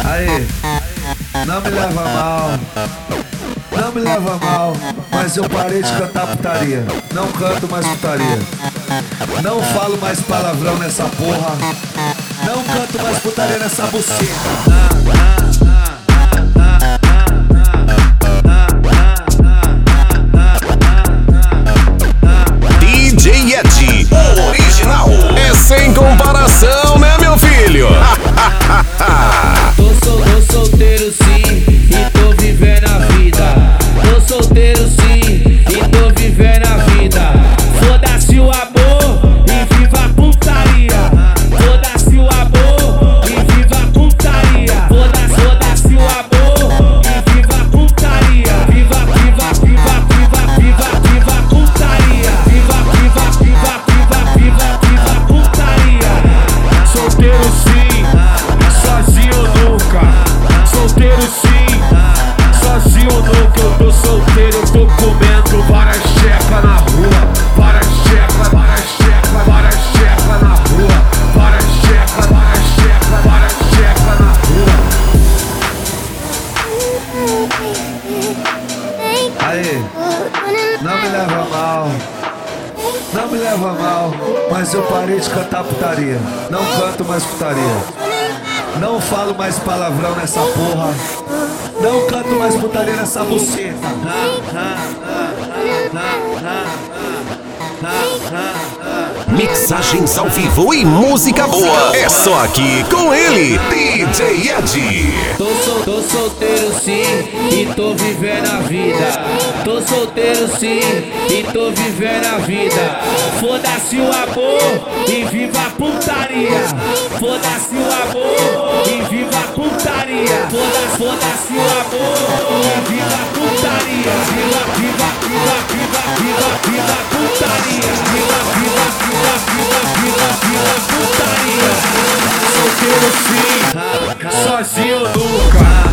Aí, não me leva mal, não me leva mal, mas eu parei de cantar putaria. Não canto mais putaria. Não falo mais palavrão nessa porra. Não canto mais putaria nessa buceta. DJ Ed, o original, é sem comparação, né, meu filho? Tô solteiro sim, e tô vivendo a vida. Tô solteiro sim, e tô vivendo a vida. Foda-se o amor e viva a putaria. Foda-se o amor e viva a putaria. Foda-se o amor e viva a putaria. Viva a putaria. Viva a putaria. Solteiro sim, sozinho nunca. Solteiro sim, sozinho nunca. Eu tô solteiro, eu tô comendo várias chepas na rua. Várias chepas na rua. Várias chepas na rua. Aí, não me leva mal, não me leva mal, mas eu parei de cantar putaria. Não canto mais putaria. Não falo mais palavrão nessa porra. Não canto mais putaria nessa buceta. Mixagens ao vivo e música boa. É só aqui com ele, DJ Ed. Tô solteiro sim, e tô vivendo a vida. Tô solteiro sim, e tô vivendo a vida. Foda-se o amor e viva a putaria. Foda-se o amor e viva a putaria. Foda-se o amor e viva a putaria. Viva a putaria. Viva a putaria. Solteiro sim, sozinho nunca.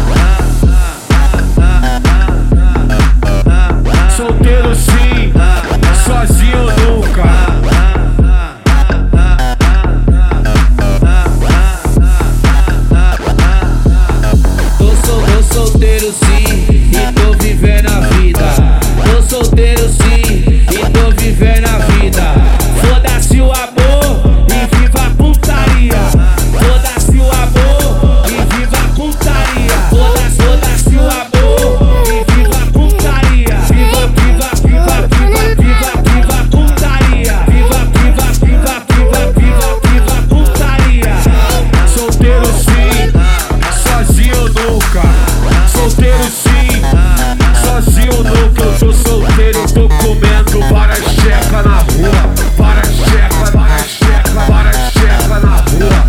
Solteiro sim, sozinho nunca. Tô solteiro sim, e tô vivendo a vida. Tô solteiro sim, e tô vivendo a vida. Foda-se o amor e viva a putaria. Foda-se o amor e viva a putaria. Foda-se o amor e viva a putaria. Viva a putaria. Viva a putaria. Solteiro sim, sozinho nunca. Solteiro sim, sozinho nunca. Eu tô solteiro, eu tô comendo várias chepas na rua. Várias chepas na rua. Várias chepas na rua.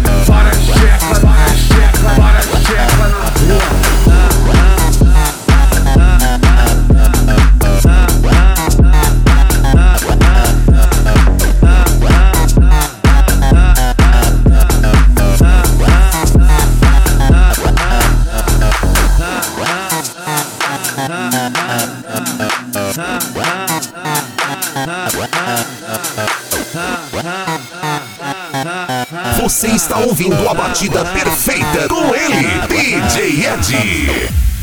Você está ouvindo a batida perfeita com ele, DJ Ed.